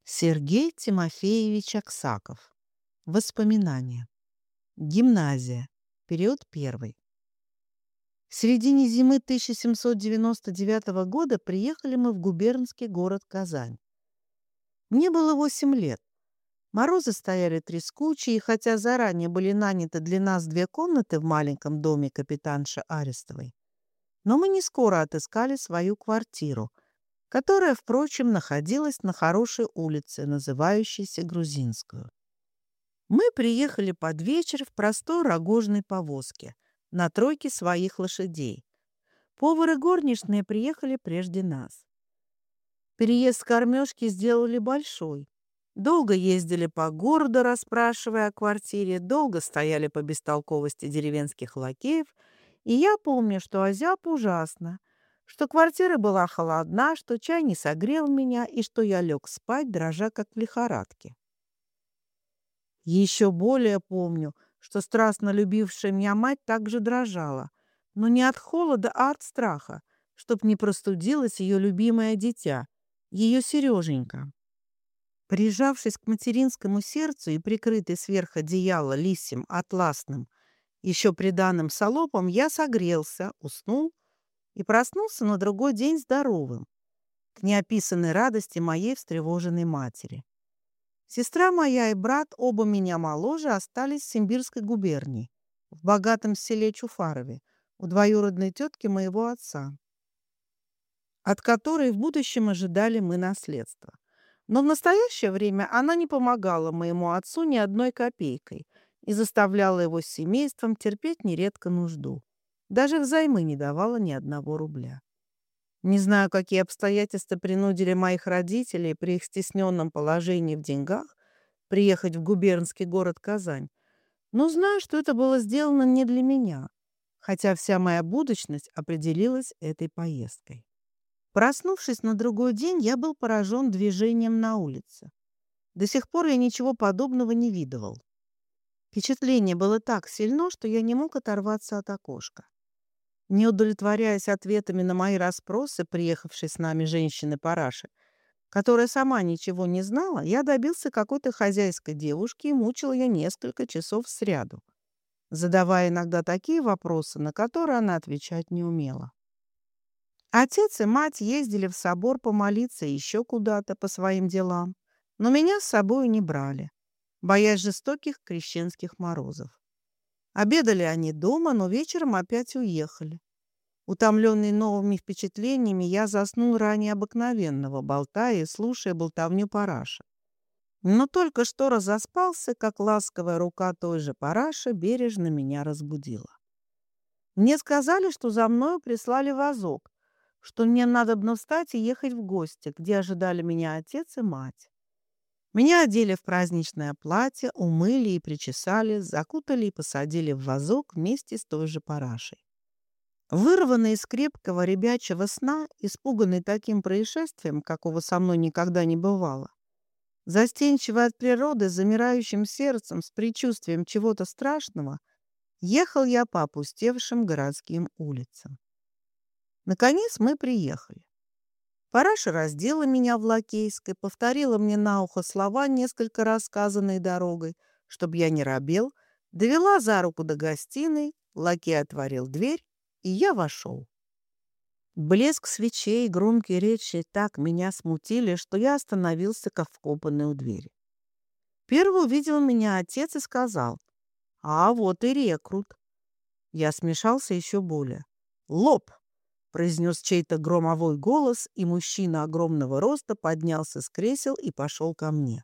Сергей Тимофеевич Аксаков. Воспоминания. Гимназия. Период первый. В середине зимы 1799 года приехали мы в губернский город Казань. Мне было 8 лет. Морозы стояли трескучие, и хотя заранее были наняты для нас 2 комнаты в маленьком доме капитанши Арестовой, но мы не скоро отыскали свою квартиру, которая, впрочем, находилась на хорошей улице, называющейся Грузинскую. Мы приехали под вечер в простой рогожной повозке на тройке своих лошадей. Повар и горничные приехали прежде нас. Переезд с кормежки сделали большой. Долго ездили по городу, расспрашивая о квартире, долго стояли по бестолковости деревенских лакеев, и я помню, что озяб ужасно, что квартира была холодна, что чай не согрел меня и что я лег спать, дрожа как в лихорадке. Еще более помню, что страстно любившая меня мать также дрожала, но не от холода, а от страха, чтоб не простудилось ее любимое дитя, ее Сереженька. Прижавшись к материнскому сердцу и прикрытый сверх одеяла лисьим атласным, еще приданым салопом, я согрелся, уснул и проснулся на другой день здоровым, к неописанной радости моей встревоженной матери. Сестра моя и брат, оба меня моложе, остались в Симбирской губернии, в богатом селе Чуфарове, у двоюродной тетки моего отца, от которой в будущем ожидали мы наследство. Но в настоящее время она не помогала моему отцу ни одной копейкой и заставляла его с семейством терпеть нередко нужду. Даже взаймы не давала ни одного рубля. Не знаю, какие обстоятельства принудили моих родителей при их стесненном положении в деньгах приехать в губернский город Казань, но знаю, что это было сделано не для меня, хотя вся моя будущность определилась этой поездкой. Проснувшись на другой день, я был поражен движением на улице. До сих пор я ничего подобного не видывал. Впечатление было так сильно, что я не мог оторваться от окошка. Не удовлетворяясь ответами на мои расспросы, приехавшей с нами женщины-параши, которая сама ничего не знала, я добился какой-то хозяйской девушки и мучил ее несколько часов сряду, задавая иногда такие вопросы, на которые она отвечать не умела. Отец и мать ездили в собор помолиться и еще куда-то по своим делам, но меня с собой не брали, боясь жестоких крещенских морозов. Обедали они дома, но вечером опять уехали. Утомленный новыми впечатлениями, я заснул ранее обыкновенного, болтая и слушая болтовню параши. Но только что разоспался, как ласковая рука той же параши бережно меня разбудила. Мне сказали, что за мною прислали вазок, что мне надобно встать и ехать в гости, где ожидали меня отец и мать. Меня одели в праздничное платье, умыли и причесали, закутали и посадили в вазок вместе с той же парашей. Вырванный из крепкого ребячего сна, испуганный таким происшествием, какого со мной никогда не бывало, застенчивый от природы, с замирающим сердцем, с предчувствием чего-то страшного, ехал я по опустевшим городским улицам. Наконец мы приехали. Параша раздела меня в Лакейской, повторила мне на ухо слова, несколько раз сказанные дорогой, чтобы я не робел, довела за руку до гостиной, лакей отворил дверь, и я вошел. Блеск свечей и громкие речи так меня смутили, что я остановился, как вкопанный у двери. Первый увидел меня отец и сказал: «А вот и рекрут». Я смешался еще более. «Лоб!» — произнес чей-то громовой голос, и мужчина огромного роста поднялся с кресел и пошел ко мне.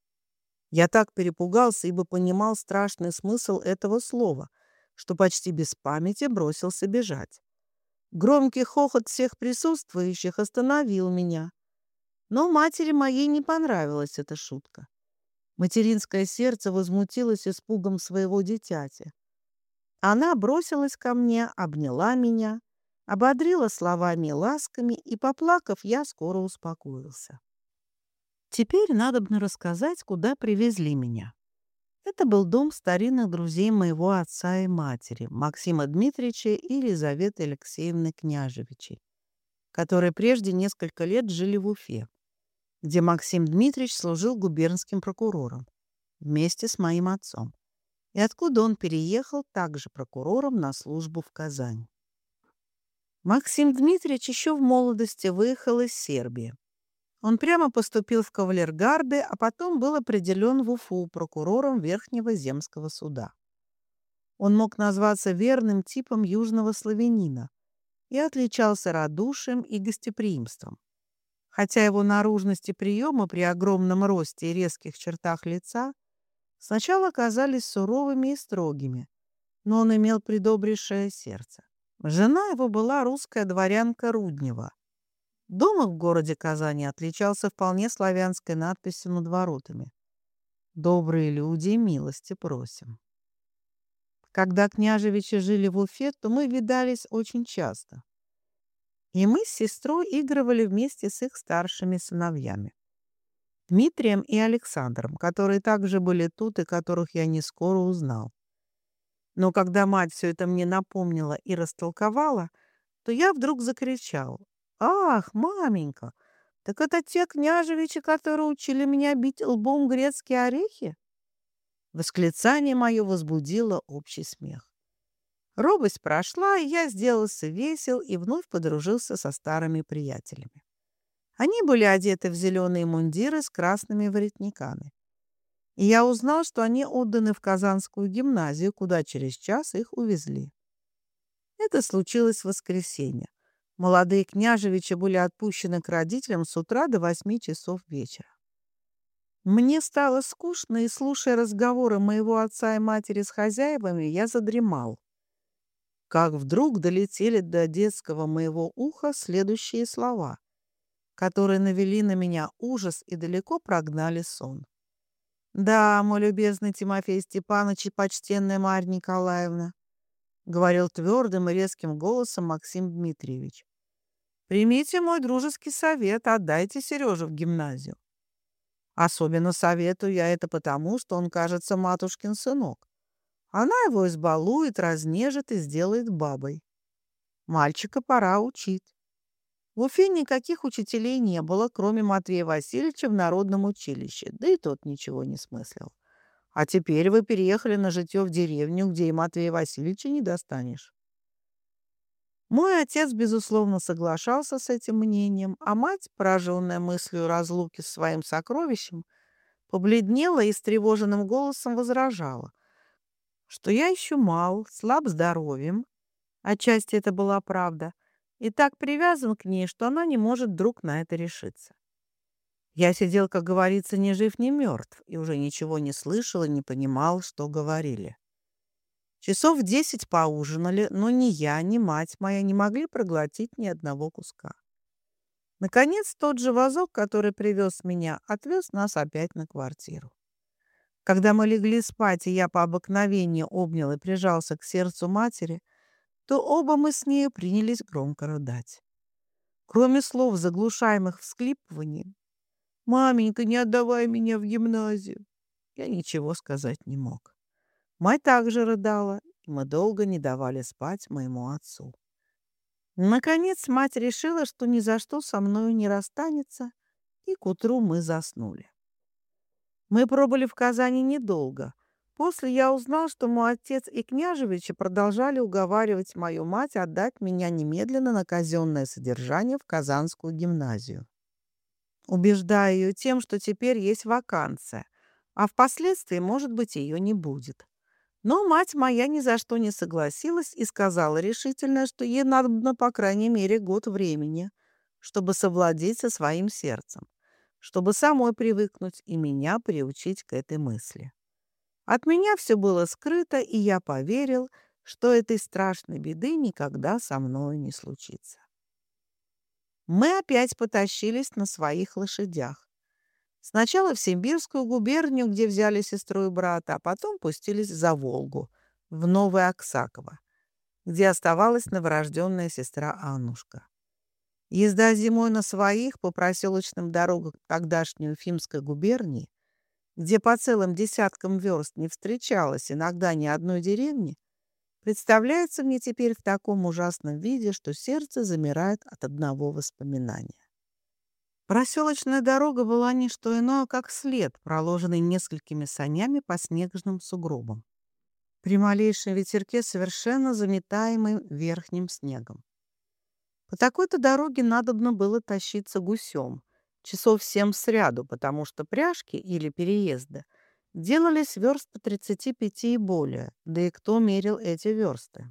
Я так перепугался, ибо понимал страшный смысл этого слова, что почти без памяти бросился бежать. Громкий хохот всех присутствующих остановил меня. Но матери моей не понравилась эта шутка. Материнское сердце возмутилось испугом своего дитяти. Она бросилась ко мне, обняла меня, ободрила словами и ласками, и, поплакав, я скоро успокоился. Теперь надобно рассказать, куда привезли меня. Это был дом старинных друзей моего отца и матери, Максима Дмитриевича и Елизаветы Алексеевны Княжевичей, которые прежде несколько лет жили в Уфе. где Максим Дмитриевич служил губернским прокурором вместе с моим отцом, и откуда он переехал также прокурором на службу в Казань. Максим Дмитриевич еще в молодости выехал из Сербии. Он прямо поступил в кавалергарды, а потом был определен в Уфу прокурором Верхнего земского суда. Он мог назваться верным типом южного славянина и отличался радушием и гостеприимством. Хотя его наружность и приемы при огромном росте и резких чертах лица сначала казались суровыми и строгими, но он имел предобрейшее сердце. Жена его была русская дворянка Руднева. Дом их в городе Казани отличался вполне славянской надписью над воротами: «Добрые люди, милости просим». Когда княжевичи жили в Уфе, то мы видались очень часто. И мы с сестрой игрывали вместе с их старшими сыновьями, Дмитрием и Александром, которые также были тут и которых я не скоро узнал. Но когда мать все это мне напомнила и растолковала, то я вдруг закричал: «Ах, маменька, так это те княжевичи, которые учили меня бить лбом грецкие орехи?» Восклицание мое возбудило общий смех. Робость прошла, и я сделался весел и вновь подружился со старыми приятелями. Они были одеты в зеленые мундиры с красными воротниками. И я узнал, что они отданы в Казанскую гимназию, куда через час их увезли. Это случилось в воскресенье. Молодые княжевичи были отпущены к родителям с утра до 8 часов вечера. Мне стало скучно, и, слушая разговоры моего отца и матери с хозяевами, я задремал. Как вдруг долетели до детского моего уха следующие слова, которые навели на меня ужас и далеко прогнали сон. «Да, мой любезный Тимофей Степанович и почтенная Марья Николаевна», — говорил твердым и резким голосом Максим Дмитриевич, «примите мой дружеский совет, отдайте Сережу в гимназию. Особенно советую я это потому, что он, кажется, матушкин сынок. Она его избалует, разнежит и сделает бабой. Мальчика пора учить». В Уфе никаких учителей не было, кроме Матвея Васильевича в народном училище, да и тот ничего не смыслил. А теперь вы переехали на житье в деревню, где и Матвея Васильевича не достанешь. Мой отец, безусловно, соглашался с этим мнением, а мать, пораженная мыслью разлуки с своим сокровищем, побледнела и встревоженным голосом возражала, что я еще мал, слаб здоровьем, отчасти это была правда, и так привязан к ней, что она не может вдруг на это решиться. Я сидел, как говорится, ни жив, ни мертв, и уже ничего не слышал и не понимал, что говорили. Часов в 10 поужинали, но ни я, ни мать моя не могли проглотить ни одного куска. Наконец, тот же вазок, который привез меня, отвез нас опять на квартиру. Когда мы легли спать, и я по обыкновению обнял и прижался к сердцу матери, то оба мы с нею принялись громко рыдать. Кроме слов, заглушаемых всхлипыванием: «Маменька, не отдавай меня в гимназию», я ничего сказать не мог. Мать также рыдала, и мы долго не давали спать моему отцу. Наконец мать решила, что ни за что со мною не расстанется, и к утру мы заснули. Мы пробыли в Казани недолго. После я узнал, что мой отец и княжевичи продолжали уговаривать мою мать отдать меня немедленно на казенное содержание в Казанскую гимназию, убеждая ее тем, что теперь есть вакансия, а впоследствии, может быть, ее не будет. Но мать моя ни за что не согласилась и сказала решительно, что ей надо, по крайней мере, год времени, чтобы совладеть со своим сердцем, чтобы самой привыкнуть и меня приучить к этой мысли. От меня все было скрыто, и я поверил, что этой страшной беды никогда со мною не случится. Мы опять потащились на своих лошадях. Сначала в Симбирскую губернию, где взяли сестру и брата, а потом пустились за Волгу, в Новое Аксаково, где оставалась новорожденная сестра Аннушка. Езда зимой на своих по проселочным дорогам тогдашней Уфимской губернии, где по целым десяткам верст не встречалось иногда ни одной деревни, представляется мне теперь в таком ужасном виде, что сердце замирает от одного воспоминания. Проселочная дорога была не что иное, как след, проложенный несколькими санями по снежным сугробам. При малейшем ветерке совершенно заметаемым верхним снегом. По такой-то дороге надобно было тащиться гусем, часов 7 сряду, потому что пряжки или переезды делались верст по 35 и более, да и кто мерил эти версты.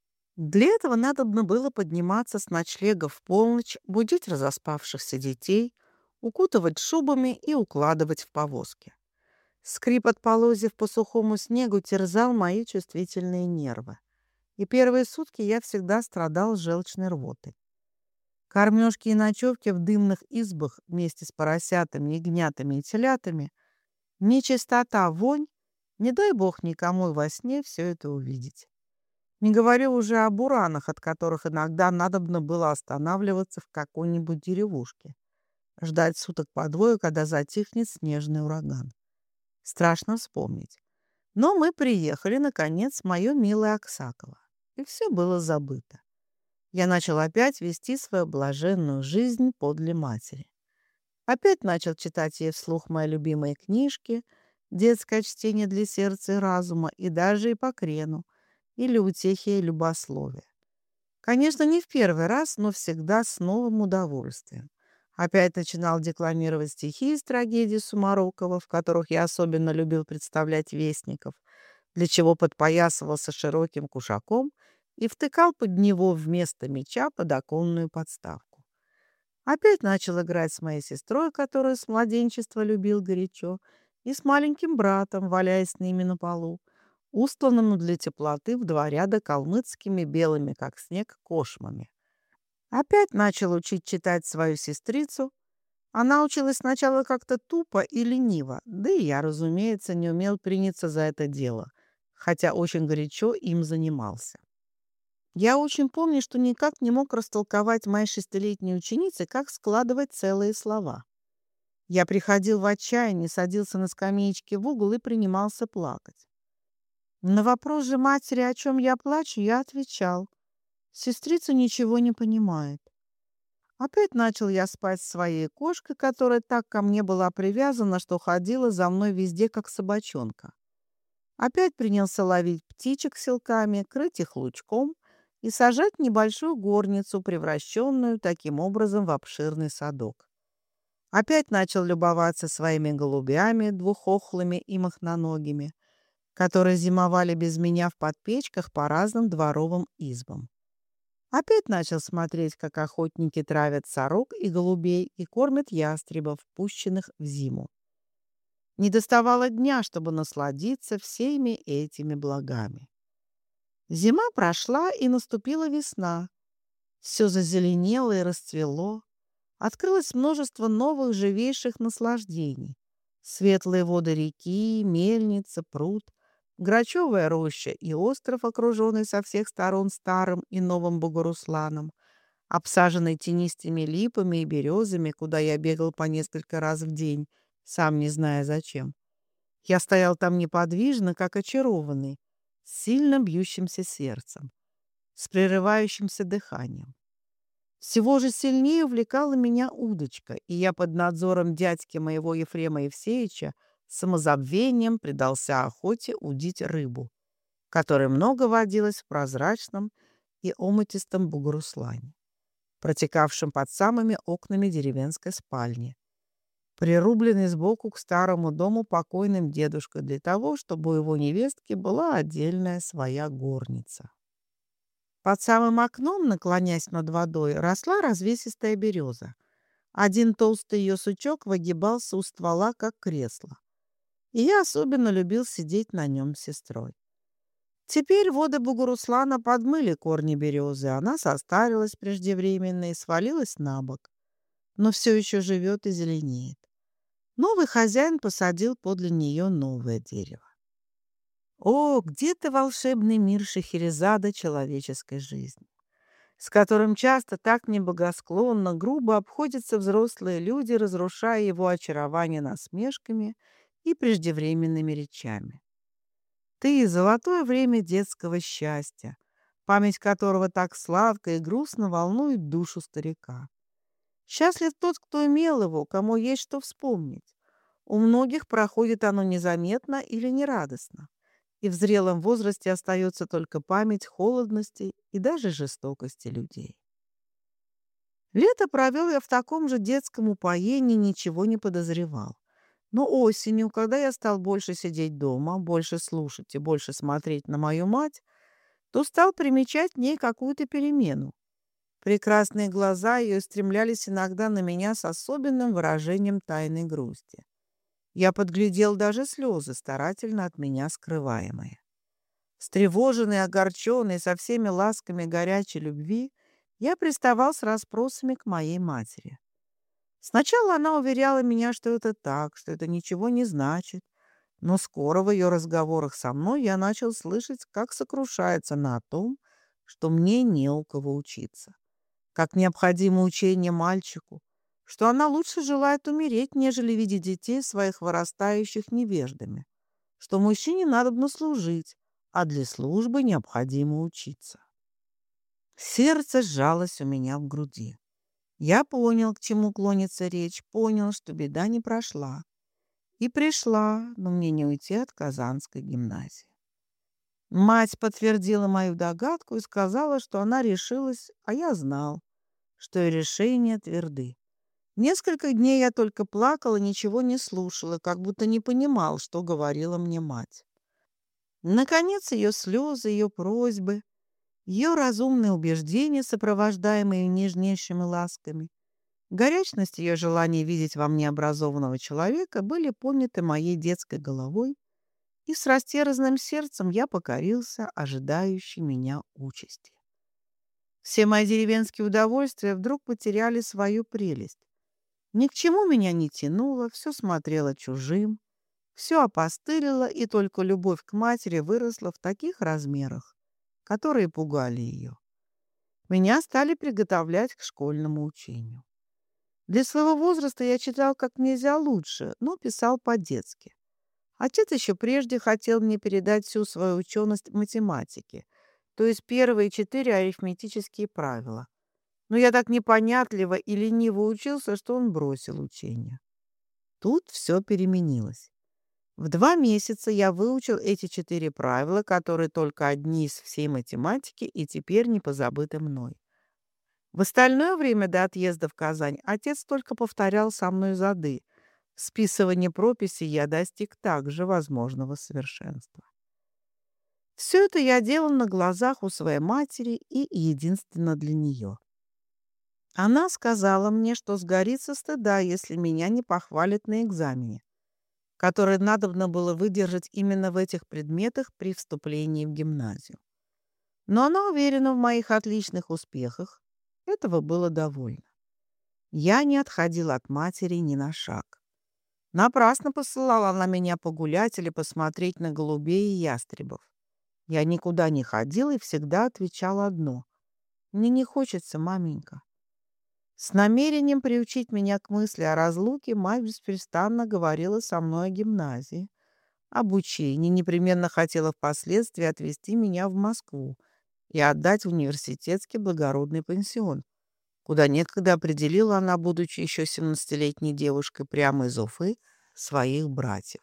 Для этого надобно было подниматься с ночлега в полночь, будить разоспавшихся детей, укутывать шубами и укладывать в повозки. Скрип от полозьев по сухому снегу терзал мои чувствительные нервы, и первые сутки я всегда страдал желчной рвотой. Кормежки и ночевки в дымных избах вместе с поросятами, ягнятами и телятами, нечистота, вонь, не дай бог никому и во сне все это увидеть. Не говорю уже о буранах, от которых иногда надобно было останавливаться в какой-нибудь деревушке, ждать суток по двое, когда затихнет снежный ураган. Страшно вспомнить. Но мы приехали, наконец, в мое милое Аксаково, и все было забыто. Я начал опять вести свою блаженную жизнь подле матери. Опять начал читать ей вслух мои любимые книжки, детское чтение для сердца и разума, и даже Ипокрену, или утехи и любословия. Конечно, не в первый раз, но всегда с новым удовольствием. Опять начинал декламировать стихи из трагедии Сумарокова, в которых я особенно любил представлять вестников, для чего подпоясывался широким кушаком и втыкал под него вместо меча подоконную подставку. Опять начал играть с моей сестрой, которую с младенчества любил горячо, и с маленьким братом, валяясь с ними на полу, устланному для теплоты в два ряда калмыцкими белыми, как снег, кошмами. Опять начал учить читать свою сестрицу. Она училась сначала как-то тупо и лениво, да и я, разумеется, не умел приняться за это дело, хотя очень горячо им занимался. Я очень помню, что никак не мог растолковать моей шестилетней ученице, как складывать целые слова. Я приходил в отчаяние, садился на скамеечке в угол и принимался плакать. На вопрос же матери, о чем я плачу, я отвечал: сестрица ничего не понимает. Опять начал я спать с своей кошкой, которая так ко мне была привязана, что ходила за мной везде, как собачонка. Опять принялся ловить птичек селками, крыть их лучком и сажать небольшую горницу, превращенную таким образом в обширный садок. Опять начал любоваться своими голубями, двухохлыми и мохноногими, которые зимовали без меня в подпечках по разным дворовым избам. Опять начал смотреть, как охотники травят сорок и голубей и кормят ястребов, пущенных в зиму. Не доставало дня, чтобы насладиться всеми этими благами. Зима прошла, и наступила весна. Все зазеленело и расцвело. Открылось множество новых живейших наслаждений. Светлые воды реки, мельница, пруд, грачевая роща и остров, окруженный со всех сторон старым и новым Бугурусланом, обсаженный тенистыми липами и березами, куда я бегал по несколько раз в день, сам не зная зачем. Я стоял там неподвижно, как очарованный, с сильно бьющимся сердцем, с прерывающимся дыханием. Всего же сильнее увлекала меня удочка, и я под надзором дядьки моего Ефрема Евсеича самозабвением предался охоте удить рыбу, которой много водилось в прозрачном и омутистом Бугуруслане, протекавшем под самыми окнами деревенской спальни, прирубленный сбоку к старому дому покойным дедушкой для того, чтобы у его невестки была отдельная своя горница. Под самым окном, наклонясь над водой, росла развесистая береза. Один толстый ее сучок выгибался у ствола, как кресло. И я особенно любил сидеть на нем с сестрой. Теперь воды Бугуруслана подмыли корни березы, она состарилась преждевременно и свалилась на бок, но все еще живет и зеленеет. Новый хозяин посадил подле нее новое дерево. О, где ты, волшебный мир Шахерезада человеческой жизни, с которым часто так неблагосклонно, грубо обходятся взрослые люди, разрушая его очарование насмешками и преждевременными речами. Ты — золотое время детского счастья, память которого так сладко и грустно волнует душу старика. Счастлив тот, кто имел его, кому есть что вспомнить. У многих проходит оно незаметно или нерадостно, и в зрелом возрасте остается только память холодности и даже жестокости людей. Лето провел я в таком же детском упоении, ничего не подозревал. Но осенью, когда я стал больше сидеть дома, больше слушать и больше смотреть на мою мать, то стал примечать в ней какую-то перемену. Прекрасные глаза ее стремлялись иногда на меня с особенным выражением тайной грусти. Я подглядел даже слезы, старательно от меня скрываемые. Встревоженный, огорченный, со всеми ласками горячей любви, я приставал с расспросами к моей матери. Сначала она уверяла меня, что это так, что это ничего не значит, но скоро в ее разговорах со мной я начал слышать, как сокрушается она о том, что мне не у кого учиться, как необходимо учение мальчику, что она лучше желает умереть, нежели видеть детей своих вырастающих невеждами, что мужчине надобно служить, а для службы необходимо учиться. Сердце сжалось у меня в груди. Я понял, к чему клонится речь, понял, что беда не прошла. И пришла, но мне не уйти от Казанской гимназии. Мать подтвердила мою догадку и сказала, что она решилась, а я знал, что и решения тверды. Несколько дней я только плакал и ничего не слушала, как будто не понимал, что говорила мне мать. Наконец, ее слезы, ее просьбы, ее разумные убеждения, сопровождаемые нежнейшими ласками, горячность ее желания видеть во мне образованного человека были поняты моей детской головой, и с растерянным сердцем я покорился ожидающей меня участи. Все мои деревенские удовольствия вдруг потеряли свою прелесть. Ни к чему меня не тянуло, все смотрело чужим, все опостылило, и только любовь к матери выросла в таких размерах, которые пугали ее. Меня стали приготовлять к школьному учению. Для своего возраста я читал как нельзя лучше, но писал по-детски. Отец еще прежде хотел мне передать всю свою ученость в математике, то есть первые 4 арифметические правила. Но я так непонятливо и лениво учился, что он бросил учение. Тут все переменилось. В 2 месяца я выучил эти 4 правила, которые только одни из всей математики и теперь не позабыты мной. В остальное время до отъезда в Казань отец только повторял со мной зады. В списывании прописей я достиг также возможного совершенства. Все это я делал на глазах у своей матери и единственно для нее. Она сказала мне, что сгорит со стыда, если меня не похвалят на экзамене, который надобно было выдержать именно в этих предметах при вступлении в гимназию. Но она уверена в моих отличных успехах. Этого было довольно. Я не отходил от матери ни на шаг. Напрасно посылала она меня погулять или посмотреть на голубей и ястребов. Я никуда не ходил и всегда отвечал одно: «Мне не хочется, маменька». С намерением приучить меня к мысли о разлуке мать беспрестанно говорила со мной о гимназии, об учении, непременно хотела впоследствии отвезти меня в Москву и отдать в университетский благородный пансион, куда некогда определила она, будучи еще 17-летней девушкой, прямо из Уфы, своих братьев.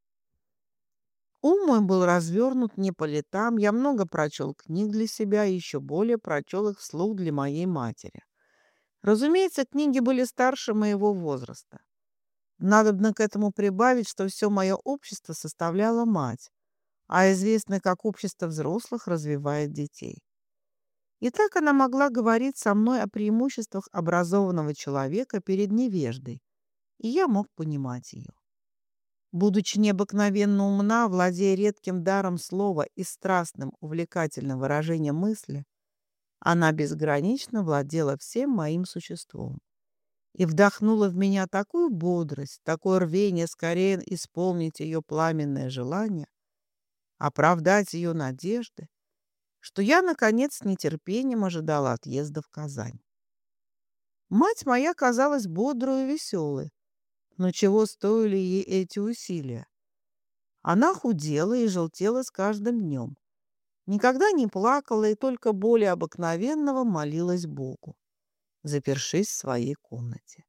Ум мой был развернут не по летам, я много прочел книг для себя и еще более прочел их вслух для моей матери. Разумеется, книги были старше моего возраста. Надобно к этому прибавить, что все мое общество составляла мать, а известно, как общество взрослых развивает детей. И так она могла говорить со мной о преимуществах образованного человека перед невеждой, и я мог понимать ее. Будучи необыкновенно умна, владея редким даром слова и страстным, увлекательным выражением мысли, она безгранично владела всем моим существом и вдохнула в меня такую бодрость, такое рвение скорее исполнить ее пламенное желание, оправдать ее надежды, что я, наконец, с нетерпением ожидала отъезда в Казань. Мать моя казалась бодрой и веселой, но чего стоили ей эти усилия? Она худела и желтела с каждым днем. Никогда не плакала и только более обыкновенного молилась Богу. запершись в своей комнате.